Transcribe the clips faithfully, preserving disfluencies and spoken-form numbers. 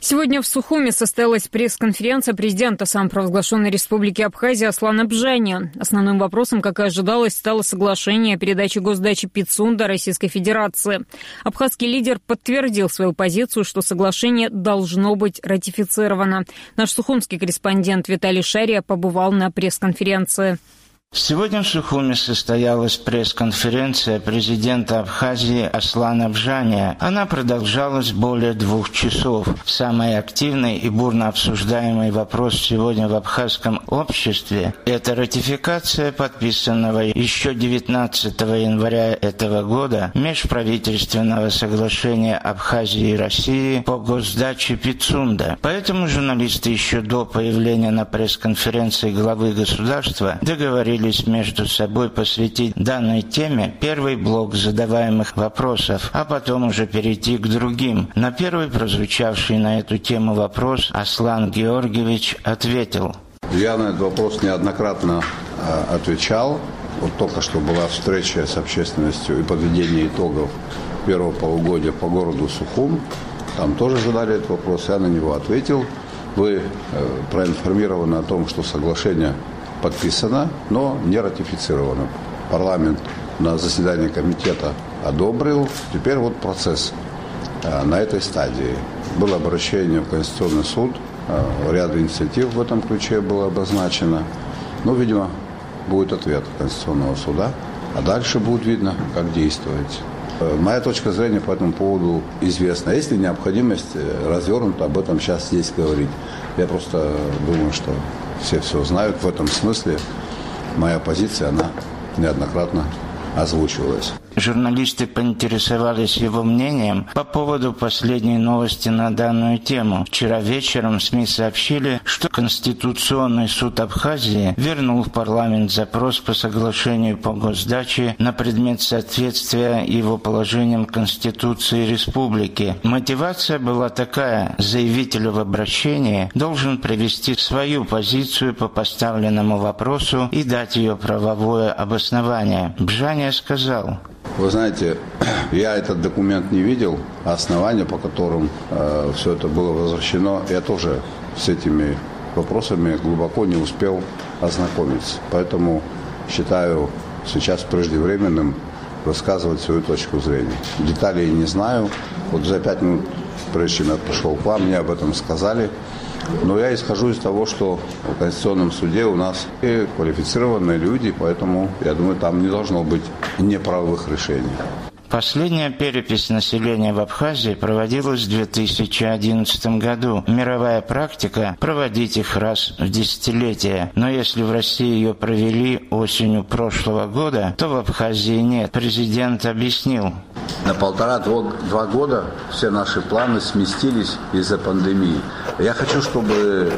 Сегодня в Сухуми состоялась пресс-конференция президента самопровозглашенной Республики Абхазия Аслана Бжани. Основным вопросом, как и ожидалось, стало соглашение о передаче госдачи Пицунда Российской Федерации. Абхазский лидер подтвердил свою позицию, что соглашение должно быть ратифицировано. Наш сухумский корреспондент Виталий Шария побывал на пресс-конференции. Сегодня в Сухуми состоялась пресс-конференция президента Абхазии Аслана Бжани. Она продолжалась более двух часов. Самый активный и бурно обсуждаемый вопрос сегодня в абхазском обществе – это ратификация подписанного еще девятнадцатого января этого года межправительственного соглашения Абхазии и России по госдаче Пицунда. Поэтому журналисты еще до появления на пресс-конференции главы государства договорились между собой посвятить данной теме первый блок задаваемых вопросов, а потом уже перейти к другим. На первый прозвучавший на эту тему вопрос Аслан Георгиевич ответил. Я на этот вопрос неоднократно э, отвечал. Вот только что была встреча с общественностью и подведение итогов первого полугодия по городу Сухум. Там тоже задали этот вопрос, я на него ответил. Вы э, проинформированы о том, что соглашение подписано, но не ратифицировано. Парламент на заседании комитета одобрил. Теперь вот процесс э, на этой стадии. Было обращение в Конституционный суд, э, ряд инициатив в этом ключе было обозначено. Ну, видимо, будет ответ Конституционного суда, а дальше будет видно, как действовать. Э, моя точка зрения по этому поводу известна. Есть ли необходимость развернуто об этом сейчас здесь говорить? Я просто думаю, что все все знают. В этом смысле моя позиция, она неоднократно озвучивалась. Журналисты поинтересовались его мнением по поводу последней новости на данную тему. Вчера вечером СМИ сообщили, что Конституционный суд Абхазии вернул в парламент запрос по соглашению по госдаче на предмет соответствия его положениям Конституции Республики. Мотивация была такая: заявитель в обращении должен привести свою позицию по поставленному вопросу и дать ее правовое обоснование. Бжани сказал: вы знаете, я этот документ не видел, а основания, по которым э, все это было возвращено, я тоже с этими вопросами глубоко не успел ознакомиться. Поэтому считаю сейчас преждевременным высказывать свою точку зрения. Деталей не знаю. Вот за пять минут, прежде чем я пришел к вам, мне об этом сказали. Но я исхожу из того, что в Конституционном суде у нас и квалифицированные люди, поэтому, я думаю, там не должно быть неправовых решений. Последняя перепись населения в Абхазии проводилась в две тысячи одиннадцатом году. Мировая практика – проводить их раз в десятилетие. Но если в России ее провели осенью прошлого года, то в Абхазии нет. Президент объяснил. На полтора-два года все наши планы сместились из-за пандемии. Я хочу, чтобы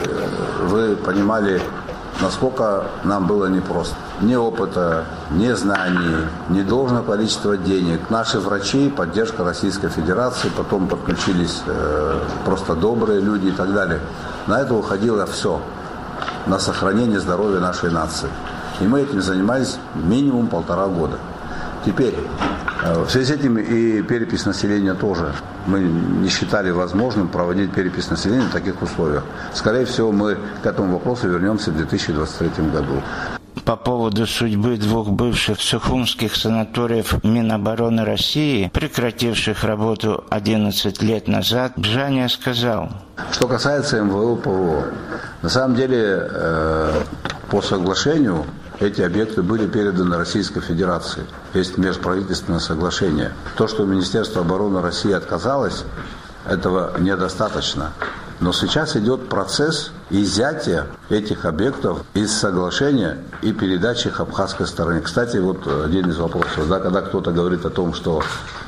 вы понимали, насколько нам было непросто. Ни опыта, ни знаний, ни должного количества денег. Наши врачи, поддержка Российской Федерации, потом подключились э, просто добрые люди и так далее. На это уходило все, на сохранение здоровья нашей нации. И мы этим занимались минимум полтора года. Теперь, э, в связи с этим и перепись населения тоже. Мы не считали возможным проводить перепись населения в таких условиях. Скорее всего, мы к этому вопросу вернемся в две тысячи двадцать третьем году. По поводу судьбы двух бывших сухумских санаториев Минобороны России, прекративших работу одиннадцать лет назад, Бжани сказал: что касается эм вэ о, пэ вэ о, на самом деле э, по соглашению эти объекты были переданы Российской Федерации. Есть межправительственное соглашение. То, что Министерство обороны России отказалось, этого недостаточно. Но сейчас идет процесс изъятия этих объектов из соглашения и передачи их абхазской стороне. Кстати, вот один из вопросов, да, когда кто-то говорит о том, что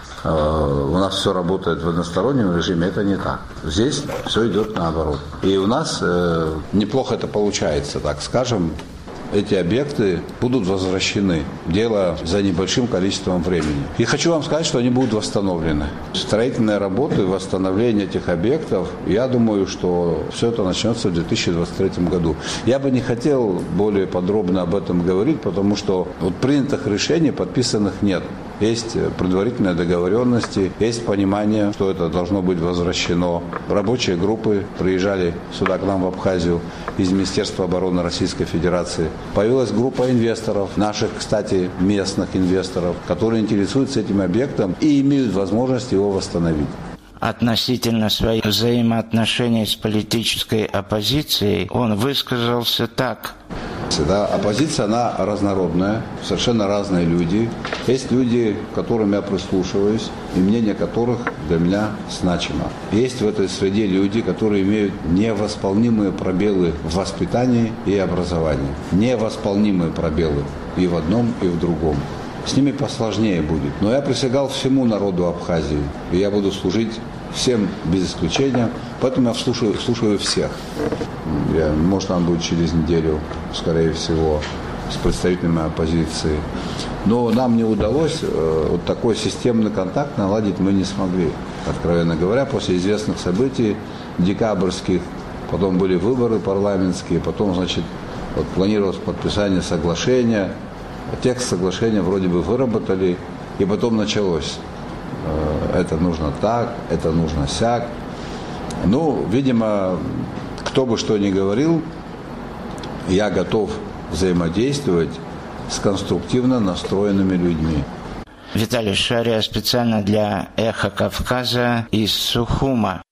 э, у нас все работает в одностороннем режиме, это не так. Здесь все идет наоборот. И у нас э, неплохо это получается, так скажем. Эти объекты будут возвращены. Дело за небольшим количеством времени. И хочу вам сказать, что они будут восстановлены. Строительные работы, восстановление этих объектов, я думаю, что все это начнется в две тысячи двадцать третьем году. Я бы не хотел более подробно об этом говорить, потому что вот принятых решений, подписанных нет. есть предварительные договоренности, есть понимание, что это должно быть возвращено. Рабочие группы приезжали сюда к нам в Абхазию из Министерства обороны Российской Федерации. Появилась группа инвесторов, наших, кстати, местных инвесторов, которые интересуются этим объектом и имеют возможность его восстановить. Относительно своих взаимоотношений с политической оппозицией он высказался так. Да, оппозиция, она разнородная, совершенно разные люди. Есть люди, к которым я прислушиваюсь, и мнение которых для меня значимо. Есть в этой среде люди, которые имеют невосполнимые пробелы в воспитании и образовании. Невосполнимые пробелы и в одном, и в другом. С ними посложнее будет. Но я присягал всему народу Абхазии, и я буду служить всем без исключения, поэтому я слушаю, слушаю всех. Я, может, он будет через неделю, скорее всего, с представителями оппозиции. Но нам не удалось, э, вот такой системный контакт наладить мы не смогли. Откровенно говоря, после известных событий декабрьских, потом были выборы парламентские, потом, значит, вот, планировалось подписание соглашения. Текст соглашения вроде бы выработали, и потом началось. Это нужно так, это нужно сяк. Ну, видимо, кто бы что ни говорил, я готов взаимодействовать с конструктивно настроенными людьми. Виталий Шария специально для «Эхо Кавказа» из Сухума.